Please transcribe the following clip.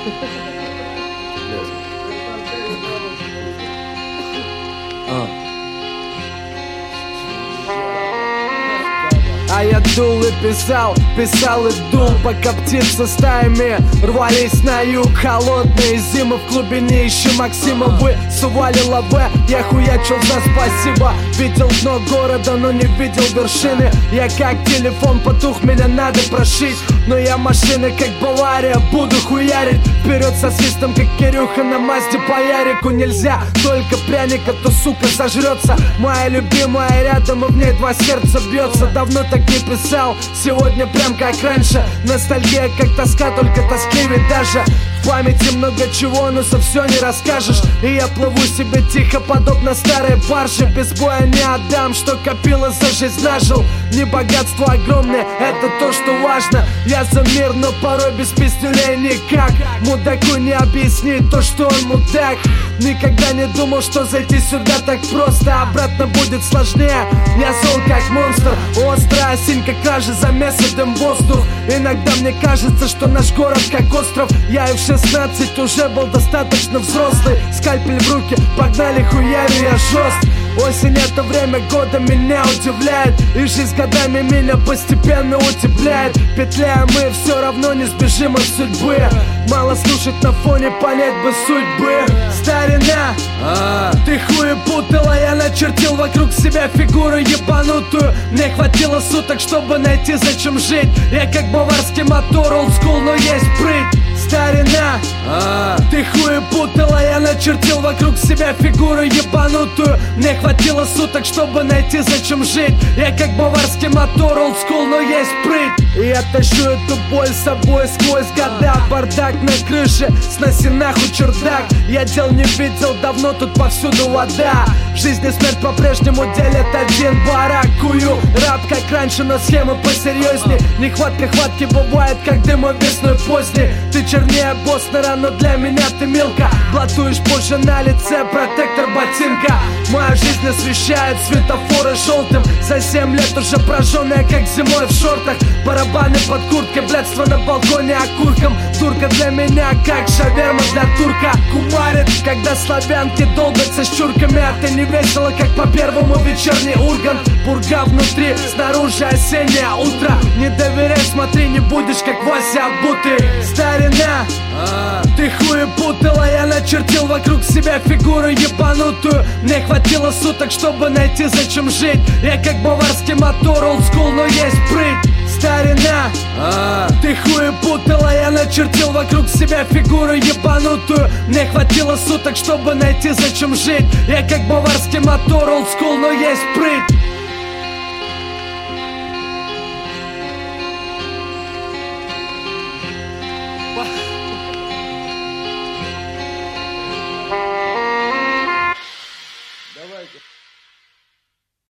А я дул и писал и дул, пока птицы стаями рвались на юг. Холодные зимы в глубине, ищи Максима. Вы сували лаве, я хуячил за спасибо. Видел дно города, но не видел вершины. Я как телефон потух, меня надо прошить. Но я машина, как Бавария, буду хуярить вперед со свистом, как Кирюха на Мазде по Ярику. Нельзя только пряника, то сука сожрется. Моя любимая рядом, и в ней два сердца бьется. Давно так не писал, сегодня прям как раньше. Ностальгия как тоска, только тоскливее даже. В памяти много чего, но со все не расскажешь. И я плыву себе тихо, подобно старой барже. Без боя не отдам, что копил и за жизнь нажил. Не богатство огромное, это то, что важно. Я за мир, но порой без пиздюлей никак. Мудаку не объяснить то, что он мудак. Никогда не думал, что зайти сюда так просто. Обратно будет сложнее. Я зол как монстр, острая синька кражи, замеса дым воздух. Иногда мне кажется, что наш город как остров. Я и в 16 уже был достаточно взрослый. Скальпель в руки, погнали хуярю, я жестк. Осень — это время года, меня удивляет. И жизнь годами меня постепенно утепляет. Петляя мы, все равно не сбежим от судьбы. Мало слушать на фоне, понять бы судьбы. Старина, ты хуепутала, я начертил вокруг себя фигуру ебанутую. Мне хватило суток, чтобы найти, зачем жить. Я как баварский мотор, олдскул, но есть прыть. Старина, ты хуепутала, я начертил вокруг себя фигуру ебанутую. Мне хватило суток, чтобы найти, зачем жить. Я как баварский мотор, олдскул, но есть прыть. И я тащу эту боль с собой сквозь года. Бардак на крыше, сноси нахуй чердак. Я дел не видел давно, тут повсюду вода. Жизнь и смерть по-прежнему делят один барак. Кую раб как раньше, но схемы посерьезней. Нехватка хватки бывает, как дыма весной поздней. Ты чернее Боснера, но для меня ты мелко. Блатуешь позже на лице, протектор ботинка. Моя жизнь освещает светофоры желтым. За 7 лет уже прожженная, как зимой в шортах. Барабаны под курткой, блядство на балконе окурком. Турка для меня, как шаверма для турка. Кумарит, когда славянки долбятся с чурками. А ты не весело, как по первому вечерний Ургант. Пурга внутри, снаружи осеннее утро. Не доверяй, смотри, не будешь как Вася обутый. Старина, ты хуепутала, я начертил вокруг себя фигуру ебанутую. Мне хватило суток, чтобы найти, зачем жить. Я как баварский мотор, олдскул, но есть прыть. Старина, ты хуепутала, я начертил вокруг себя фигуру ебанутую. Мне хватило суток, чтобы найти, зачем жить. Я как баварский мотор, олдскул, но есть прыть.